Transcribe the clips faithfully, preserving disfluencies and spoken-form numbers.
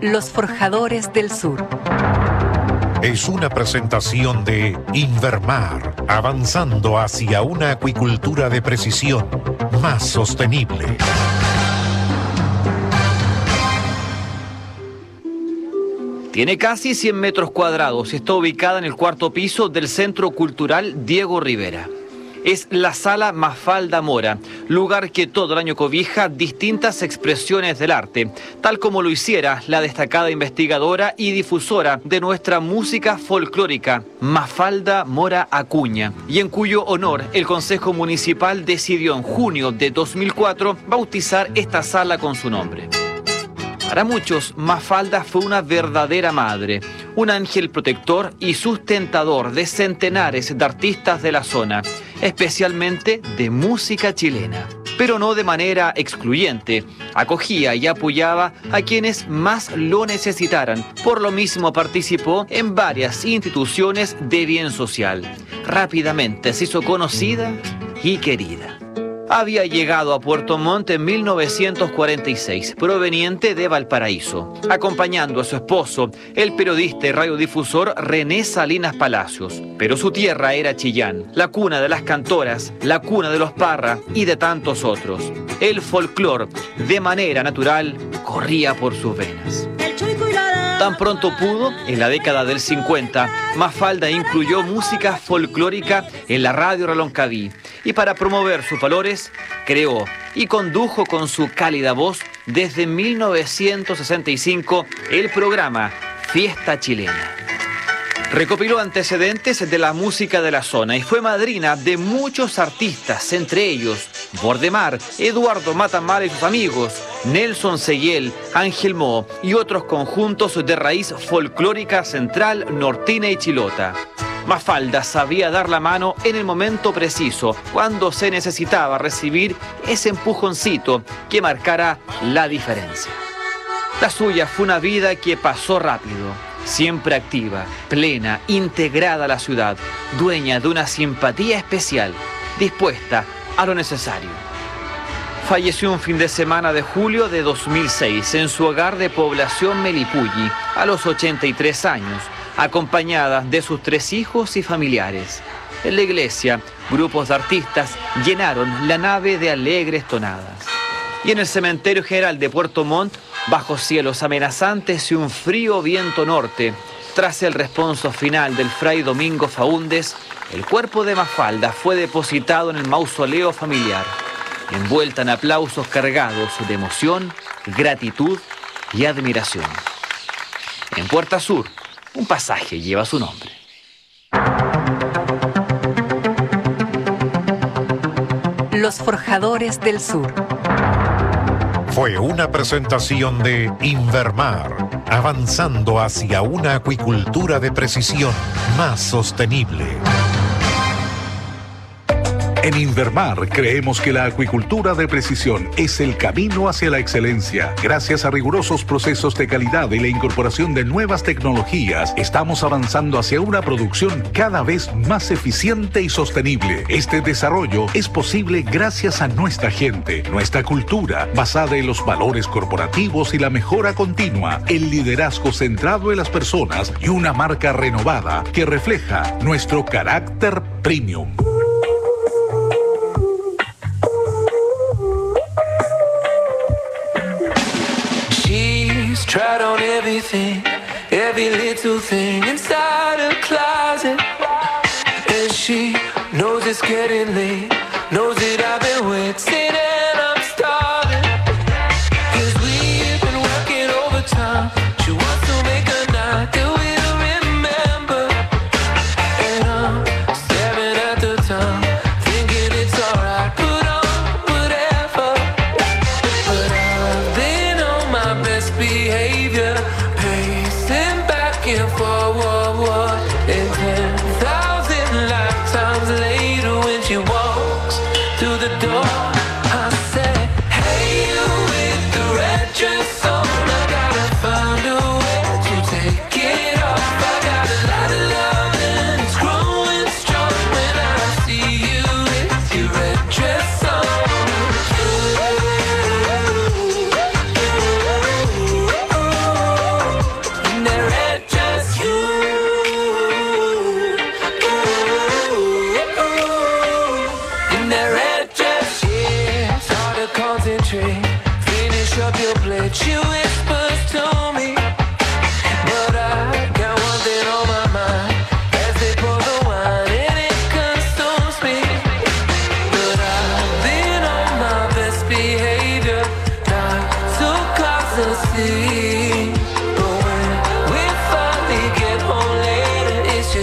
Los Forjadores del Sur. Es una presentación de Invermar, avanzando hacia una acuicultura de precisión más sostenible. Tiene casi cien metros cuadrados y está ubicada en el cuarto piso del Centro Cultural Diego Rivera. Es la Sala Mafalda Mora, lugar que todo el año cobija distintas expresiones del arte, tal como lo hiciera la destacada investigadora y difusora de nuestra música folclórica, Mafalda Mora Acuña, y en cuyo honor el Consejo Municipal decidió en junio de dos mil cuatro bautizar esta sala con su nombre. Para muchos, Mafalda fue una verdadera madre, un ángel protector y sustentador de centenares de artistas de la zona, especialmente de música chilena. Pero no de manera excluyente, acogía y apoyaba a quienes más lo necesitaran. Por lo mismo participó en varias instituciones de bien social. Rápidamente se hizo conocida y querida. Había llegado a Puerto Montt en mil novecientos cuarenta y seis, proveniente de Valparaíso, acompañando a su esposo, el periodista y radiodifusor René Salinas Palacios. Pero su tierra era Chillán, la cuna de las cantoras, la cuna de los Parra y de tantos otros. El folclore, de manera natural, corría por sus venas. Tan pronto pudo, en la década del cincuenta, Mafalda incluyó música folclórica en la radio Reloncaví y para promover sus valores, creó y condujo con su cálida voz desde mil novecientos sesenta y cinco el programa Fiesta Chilena. Recopiló antecedentes de la música de la zona y fue madrina de muchos artistas, entre ellos Bordemar, Eduardo Matamala y sus amigos, Nelson Seguiel, Ángel Mo y otros conjuntos de raíz folclórica central, nortina y chilota. Mafalda sabía dar la mano en el momento preciso, cuando se necesitaba recibir ese empujoncito que marcara la diferencia. La suya fue una vida que pasó rápido, siempre activa, plena, integrada a la ciudad, dueña de una simpatía especial, dispuesta a lo necesario. Falleció un fin de semana de julio de dos mil seis en su hogar de población Melipulli, a los ochenta y tres años, acompañada de sus tres hijos y familiares. En la iglesia, grupos de artistas llenaron la nave de alegres tonadas. Y en el cementerio general de Puerto Montt, bajo cielos amenazantes y un frío viento norte, tras el responso final del fray Domingo Faúndez, el cuerpo de Mafalda fue depositado en el mausoleo familiar, envuelta en aplausos cargados de emoción, gratitud y admiración. En Puerta Sur, un pasaje lleva su nombre. Los Forjadores del Sur. Fue una presentación de Invermar, avanzando hacia una acuicultura de precisión más sostenible. En Invermar creemos que la acuicultura de precisión es el camino hacia la excelencia. Gracias a rigurosos procesos de calidad y la incorporación de nuevas tecnologías, estamos avanzando hacia una producción cada vez más eficiente y sostenible. Este desarrollo es posible gracias a nuestra gente, nuestra cultura, basada en los valores corporativos y la mejora continua, el liderazgo centrado en las personas y una marca renovada que refleja nuestro carácter premium. Tried on everything, every little thing inside her closet. And she knows it's getting late, knows that I've been waiting and I'm starving. Cause we've been working overtime. She wants to make a night that we'll remember. And I'm staring at the time, thinking it's alright, put on whatever. But I've been on my best behavior, pacing back and forward, and ten thousand lifetimes later when she walks through the door,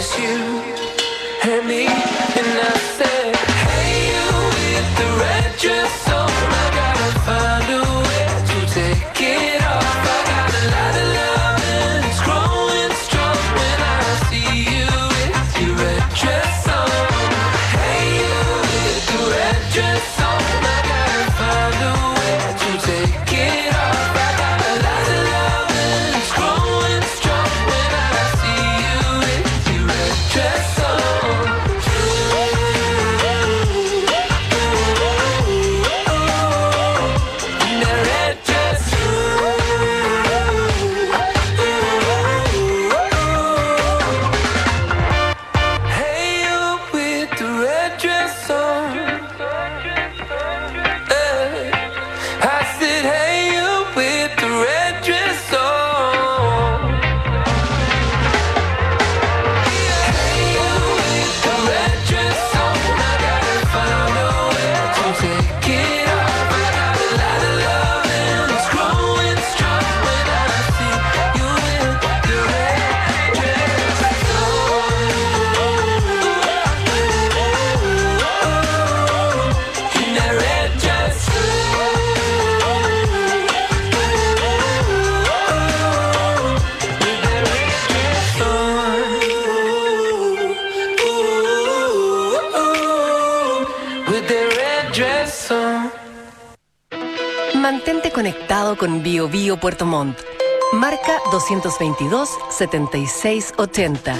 just you and me. And I said, hey, you with the red dress on, I gotta find a way to take it off. I got a lot of love and it's growing strong when I see you with your red dress on. Hey, you with the red dress on, I gotta find a way to take it off. I got a lot of love and it's growing strong when I see you with your red dress on. Mantente conectado con Bio Bio Puerto Montt. Marca dos veintidós, setenta y seis ochenta.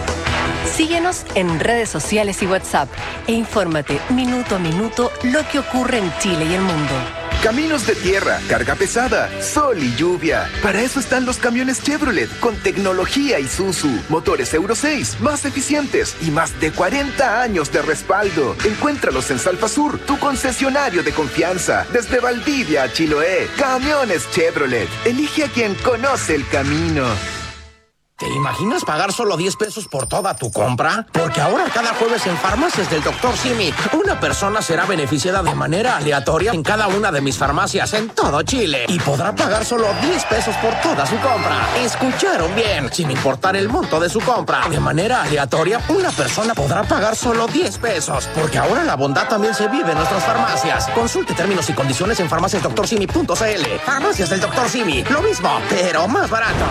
Síguenos en redes sociales y WhatsApp e infórmate minuto a minuto lo que ocurre en Chile y el mundo. Caminos de tierra, carga pesada, sol y lluvia. Para eso están los camiones Chevrolet con tecnología Isuzu, motores Euro seis, más eficientes y más de cuarenta años de respaldo. Encuéntralos en Salfasur, tu concesionario de confianza. Desde Valdivia a Chiloé, camiones Chevrolet. Elige a quien conoce el camino. ¿Te imaginas pagar solo diez pesos por toda tu compra? Porque ahora cada jueves en Farmacias del doctor Simi, una persona será beneficiada de manera aleatoria en cada una de mis farmacias en todo Chile. Y podrá pagar solo diez pesos por toda su compra. ¿Escucharon bien? Sin importar el monto de su compra. De manera aleatoria, una persona podrá pagar solo diez pesos. Porque ahora la bondad también se vive en nuestras farmacias. Consulte términos y condiciones en farmacias doctor simi punto c l. Farmacias del doctor Simi. Lo mismo, pero más barato.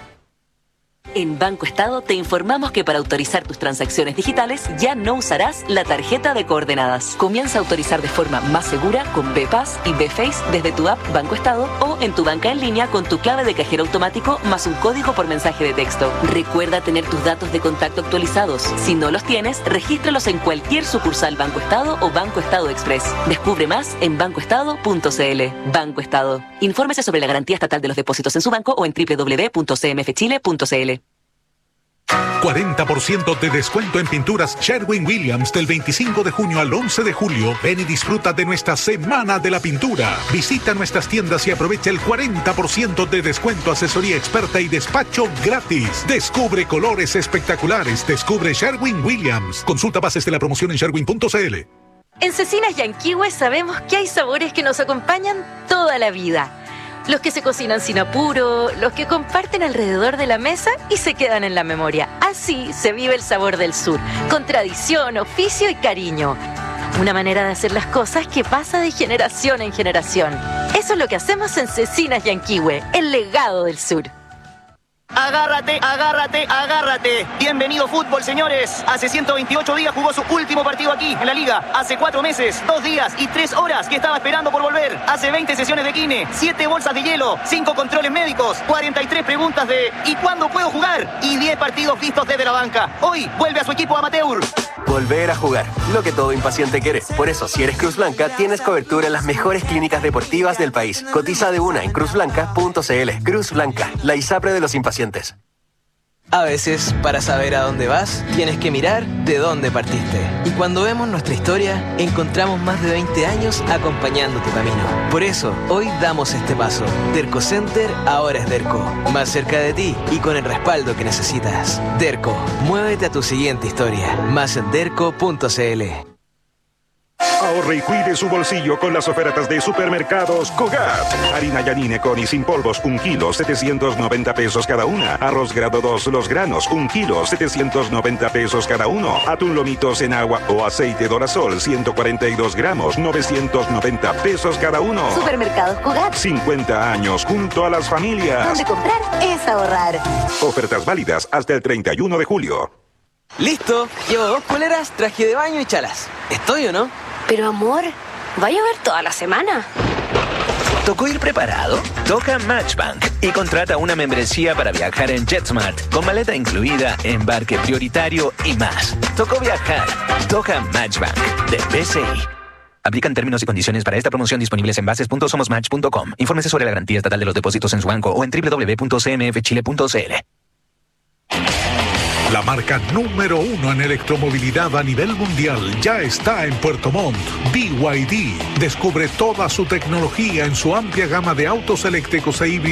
En Banco Estado te informamos que para autorizar tus transacciones digitales ya no usarás la tarjeta de coordenadas. Comienza a autorizar de forma más segura con B P A S y B Face desde tu app Banco Estado o en tu banca en línea con tu clave de cajero automático más un código por mensaje de texto. Recuerda tener tus datos de contacto actualizados. Si no los tienes, regístralos en cualquier sucursal Banco Estado o Banco Estado Express. Descubre más en banco estado punto c l. Banco Estado. Infórmese sobre la garantía estatal de los depósitos en su banco o en doble u doble u doble u punto c m f chile punto c l. cuarenta por ciento de descuento en pinturas Sherwin-Williams del veinticinco de junio al once de julio. Ven y disfruta de nuestra Semana de la Pintura. Visita nuestras tiendas y aprovecha el cuarenta por ciento de descuento, asesoría experta y despacho gratis. Descubre colores espectaculares. Descubre Sherwin-Williams. Consulta bases de la promoción en sherwin punto c l. En Cecinas Yanquihue sabemos que hay sabores que nos acompañan toda la vida. Los que se cocinan sin apuro, los que comparten alrededor de la mesa y se quedan en la memoria. Así se vive el sabor del sur, con tradición, oficio y cariño. Una manera de hacer las cosas que pasa de generación en generación. Eso es lo que hacemos en Cecinas Yanquihue, el legado del sur. Agárrate, agárrate, agárrate. Bienvenido fútbol, señores. Hace ciento veintiocho días jugó su último partido aquí, en la Liga. Hace cuatro meses, dos días y tres horas que estaba esperando por volver. Hace veinte sesiones de kine, siete bolsas de hielo, cinco controles médicos, cuarenta y tres preguntas de ¿y cuándo puedo jugar? Y diez partidos vistos desde la banca. Hoy vuelve a su equipo amateur. Volver a jugar, lo que todo impaciente quiere. Por eso, si eres Cruz Blanca, tienes cobertura en las mejores clínicas deportivas del país. Cotiza de una en cruz blanca punto c l. Cruz Blanca, la ISAPRE de los impacientes. A veces, para saber a dónde vas, tienes que mirar de dónde partiste. Y cuando vemos nuestra historia, encontramos más de veinte años acompañando tu camino. Por eso, hoy damos este paso. Derco Center ahora es Derco. Más cerca de ti y con el respaldo que necesitas. Derco, muévete a tu siguiente historia. Más en derco punto c l. Ahorre y cuide su bolsillo con las ofertas de Supermercados Cogat. Harina Yanine con y sin polvos, un kilo, setecientos noventa pesos cada una. Arroz grado dos, los granos, un kilo, setecientos noventa pesos cada uno. Atún lomitos en agua o aceite Dorasol, ciento cuarenta y dos gramos, novecientos noventa pesos cada uno. Supermercados Cogat. cincuenta años junto a las familias. Donde comprar es ahorrar. Ofertas válidas hasta el treinta y uno de julio. Listo. Llevo dos poleras, traje de baño y chalas. ¿Estoy o no? Pero amor, ¿va a llover toda la semana? ¿Tocó ir preparado? Toca Matchbank y contrata una membresía para viajar en JetSmart con maleta incluida, embarque prioritario y más. Tocó viajar. Toca Matchbank de B C I. Aplican términos y condiciones para esta promoción disponibles en bases punto somos match punto com. Infórmese sobre la garantía estatal de los depósitos en su banco o en doble u doble u doble u punto c m f chile punto c l. La marca número uno en electromovilidad a nivel mundial ya está en Puerto Montt. B Y D. Descubre toda su tecnología en su amplia gama de autos eléctricos e híbridos